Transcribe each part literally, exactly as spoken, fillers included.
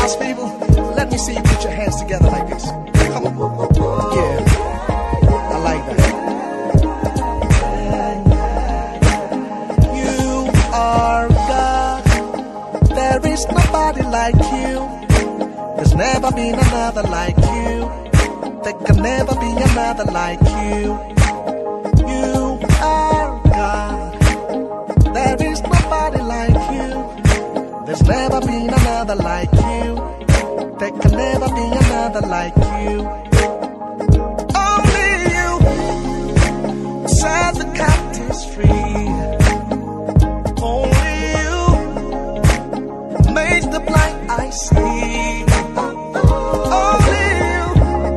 house people, let me see you put your hands together like this. Come on. Yeah, I like that. You are God. There is nobody like you. There's never been another like you. There can never be another like you. You are God. There is nobody like you. There's never been another like you. There can never be another like you. Only you set the captives free. Only you made the blind eyes see. Only you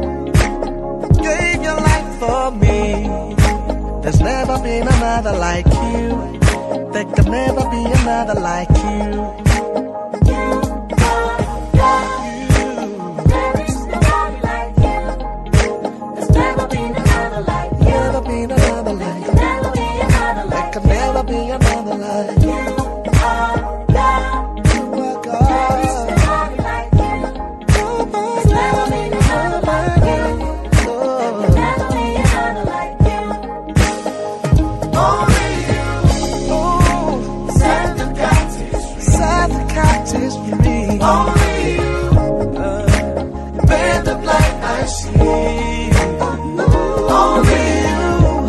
gave your life for me. There's never been another like you. There can never be another like you. Be another like you. You are God. You are God. There is nobody like you. There's never been another like you. There can never be another like you. Only you. Oh, set the captives free. Set the captives free. Only you. Uh, made the blind eyes see. Only you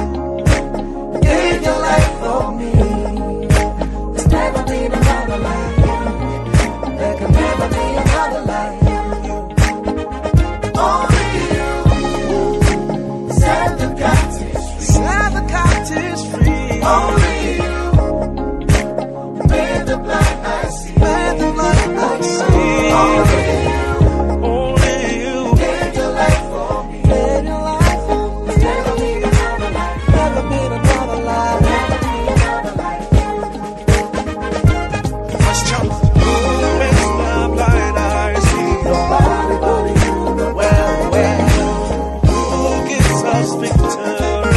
gave your life for me. Only you made the blind eyes see. Made the blind eyes see. Only you, only you gave your life for me. Gave your life for me. Never been another life. Never been another life. Never be another life. Let's jump. Who makes my blind eyes see? Nobody but you. Well, well. Who gives us victory?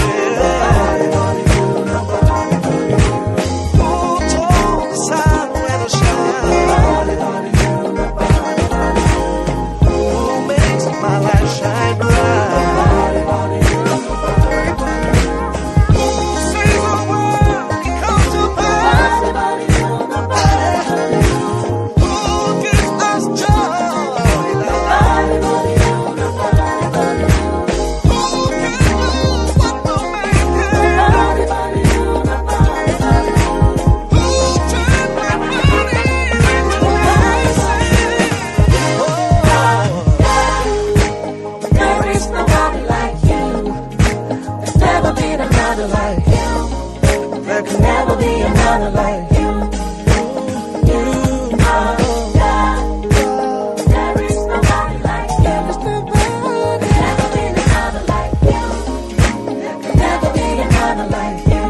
There can never be another like you. You are God. There is nobody like you. There can never be another like you. There can never be another like you.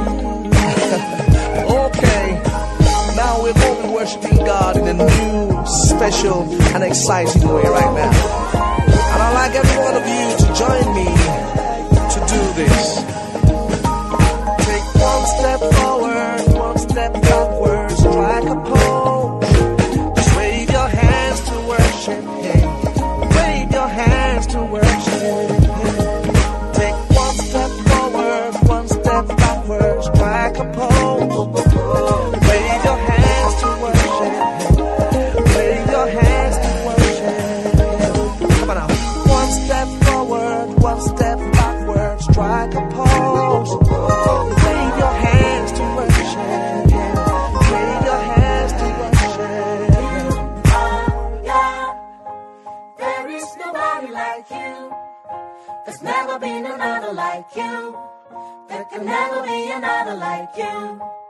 Okay, now we're going to be worshiping God in a new, special, and exciting way right now. And I'd like every one of you to join me to do this. One step forward, one step backwards, strike a pose. Just wave your hands to worship Him. Wave your hands to worship Him. Take one step forward, one step backwards, strike a pose. Wave your hands to worship Him. Wave your hands to worship Him. Come on now. One step forward, one step backwards, strike a pose. There's never been another like you. There can never be another like you.